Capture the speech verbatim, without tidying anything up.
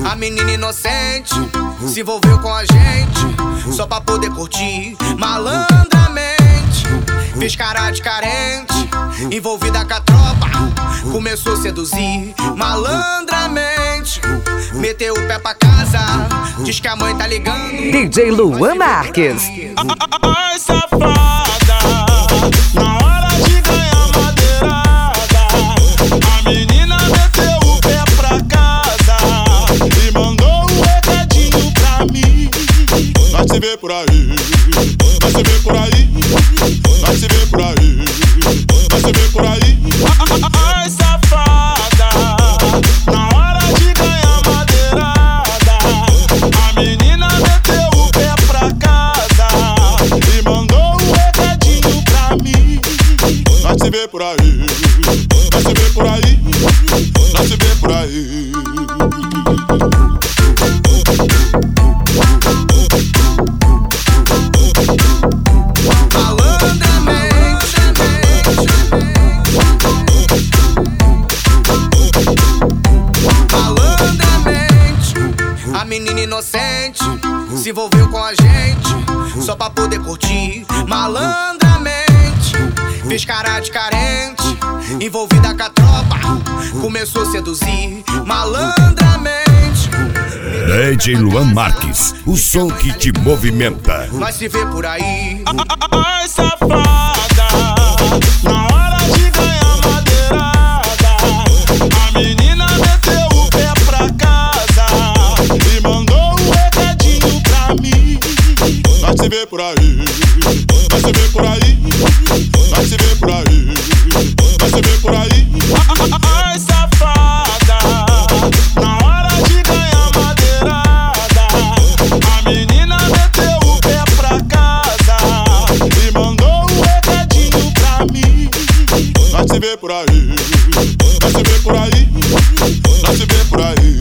A menina inocente se envolveu com a gente só pra poder curtir malandramente. Fez cara de carente, envolvida com a tropa, começou a seduzir malandramente. Meteu o pé pra casa, diz que a mãe tá ligando. D J Luan Marques. Ai, safada, na hora de ganhar madeirada, a menina meteu o pé pra casa e mandou um recadinho pra mim. Vai se ver por aí, vai se ver por aí, vai se ver por aí, vai se ver por aí. Ai, safada, na hora de ganhar madeirada, a menina meteu o pé pra casa e mandou um recadinho pra mim. Vai se ver por aí, vai se ver por aí, vai se ver por aí. A menina inocente se envolveu com a gente só pra poder curtir malandramente. Fez cara de carente, envolvida com a tropa, começou a seduzir malandramente. D J Luan Marques, o som que te movimenta. Nós se vê por aí. Ai, safada, na hora de ganhar madeirada, a menina meteu o pé pra casa e mandou um recadinho pra mim. Vai se ver por aí, vai se ver por aí, vai se ver por aí, vai se ver por aí. Ai, safada, na hora de ganhar madeirada, a menina meteu o pé pra casa e mandou um recadinho pra mim. Vai se ver por aí, vai se ver por aí, vai se ver por aí.